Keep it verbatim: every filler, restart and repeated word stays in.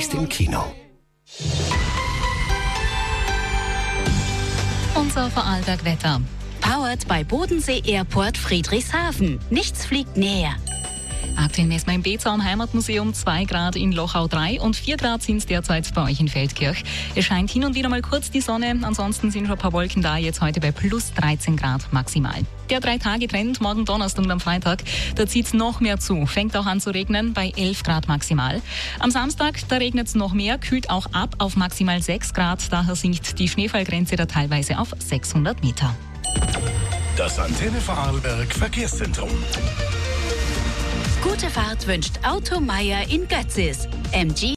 demnächst im Kino. Unser Vorarlberg-Wetter. Powered bei Bodensee Airport Friedrichshafen. Nichts fliegt näher. Aktuell messen wir im Bezer am Heimatmuseum zwei Grad, in Lochau drei und vier Grad sind es derzeit bei euch in Feldkirch. Es scheint hin und wieder mal kurz die Sonne, ansonsten sind schon ein paar Wolken da, jetzt heute bei plus dreizehn Grad maximal. Der Drei-Tage-Trend morgen Donnerstag und am Freitag, da zieht es noch mehr zu, fängt auch an zu regnen bei elf Grad maximal. Am Samstag, da regnet es noch mehr, kühlt auch ab auf maximal sechs Grad, daher sinkt die Schneefallgrenze da teilweise auf sechshundert Meter. Das Antenne Vorarlberg Verkehrszentrum. Gute Fahrt wünscht Auto Meier in Götzis. M G